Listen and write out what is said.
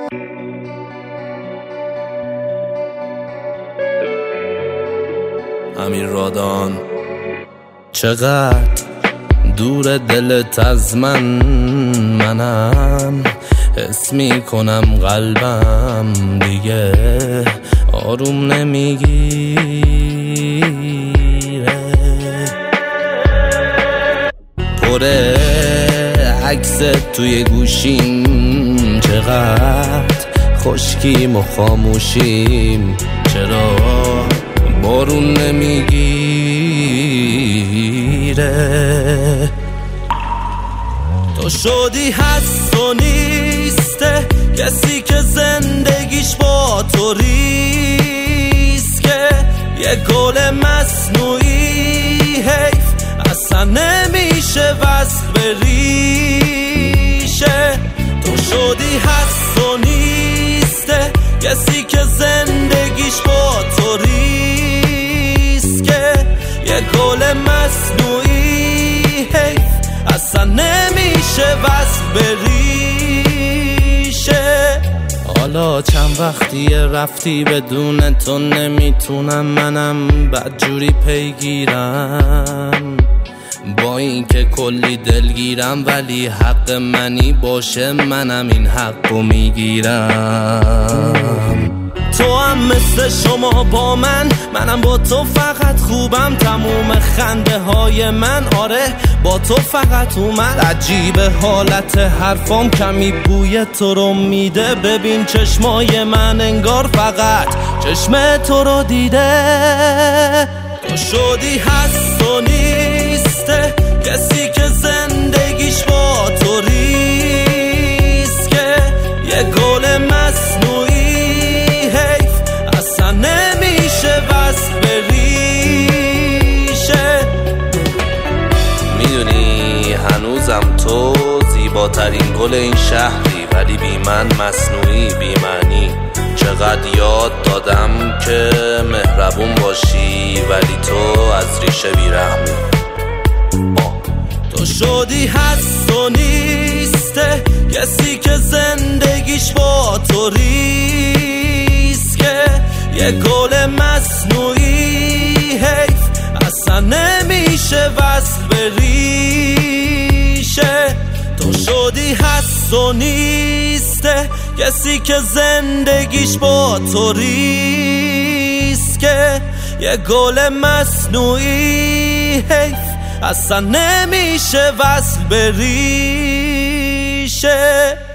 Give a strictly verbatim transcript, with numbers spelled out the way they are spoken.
امیر رادان. چقدر دور دلت از من، منم حس می کنم قلبم دیگه آروم نمیگیره. پره عکس توی گوشیم، چقدر خشکیم و خاموشیم، چرا بارون نمیگیره. تو شدی هست و نیسته، کسی که زندگیش با تو ریسکه، یه گل مصنوعی حیف اصلا نمیشه وصل به ریشه. تو شدی هست و نیسته، کسی که زندگیش با تو ریسکه، یه گل مصنوعی حیف اصلا نمیشه وصل به ریشه. حالا چند وقتیه رفتی بدون تو نمیتونم منم بدجوری پیگیرم، با این که کلی دلگیرم ولی حق منی باشه منم این حقو میگیرم. تو هم مثل شما با من، منم با تو فقط خوبم، تموم خنده های من آره با تو فقط اومد. عجیبه حالت حرفام کمی بوی تو رو میده، ببین چشمای من انگار فقط چشم تو رو دیده. تو شدی هست و نیسته، کسی که زندگیش با تو ریسکه، یه گل مصنوعی حیف اصلا نمیشه وصل به ریشه. میدونی هنوزم تو زیباترین گل این شهری، ولی بی من مصنوعی بی معنی. چقدر یاد دادم که مهربون باشی ولی تو از ریشه بیرحمی. تو شدی هست و نیسته، کسی که زندگیش با تو ریسکه، یه گل مصنوعی حیف اصلا نمیشه وصل به ریشه. تو شدی هست و نیسته، کسی که زندگیش با تو ریسکه، یه گل مصنوعی حیف اصلا نمیشه وصل به ریشه.